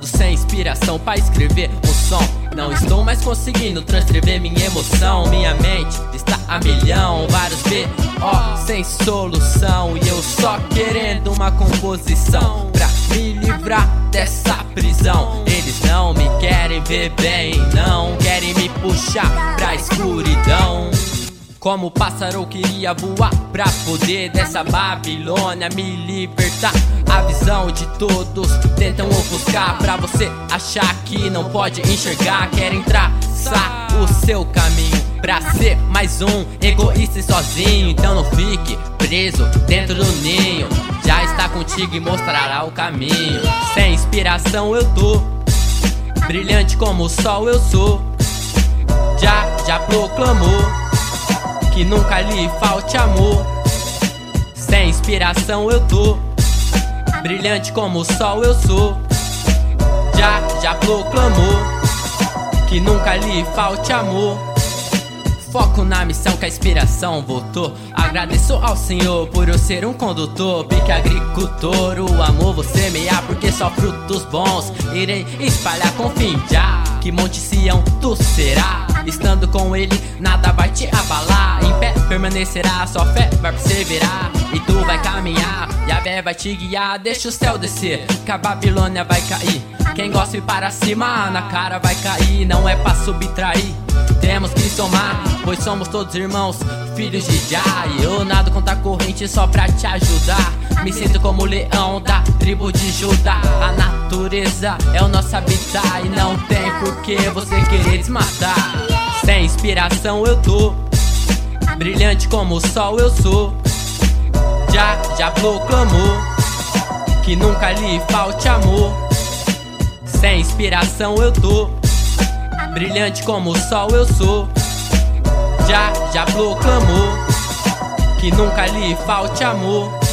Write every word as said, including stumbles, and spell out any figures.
Ando sem inspiração pra escrever um som. Não estou mais conseguindo transcrever minha emoção. Minha mente está a milhão, vários B O sem solução. E eu só querendo uma composição pra me livrar dessa prisão. Eles não me querem ver bem, não querem me puxar pra escuridão. Como pássaro eu queria voar pra poder dessa Babilônia me libertar. A visão de todos tentam ofuscar pra você achar que não pode enxergar. Querem traçar o seu caminho pra ser mais um egoísta e sozinho. Então não fique preso dentro do ninho, já está contigo e mostrará o caminho. Sem inspiração eu tô, brilhante como o sol eu sou. Já, já proclamou que nunca lhe falte amor. Sem inspiração eu tô, brilhante como o sol eu sou. Já, já proclamou que nunca lhe falte amor. Foco na missão que a inspiração voltou. Agradeço ao Senhor por eu ser um condutor. Pique agricultor, o amor vou semear, porque só frutos bons irei espalhar com fim já. Que Monte Sião tu será, estando com ele nada vai te abalar. Em pé permanecerá, só fé vai perseverar. E tu vai caminhar, e a Vé vai te guiar. Deixa o céu descer, que a Babilônia vai cair. Quem gosta de ir para cima, na cara vai cair. Não é pra subtrair, temos que somar, pois somos todos irmãos, filhos de Jah. E eu nado contra a corrente só pra te ajudar. Me sinto como o leão da tribo de Judá. A natureza é o nosso habitat, e não tem por que você querer desmatar. Sem inspiração eu tô, brilhante como o sol eu sou. Já, já proclamou que nunca lhe falte amor. Sem inspiração eu tô, brilhante como o sol eu sou. Já, já proclamou que nunca lhe falte amor.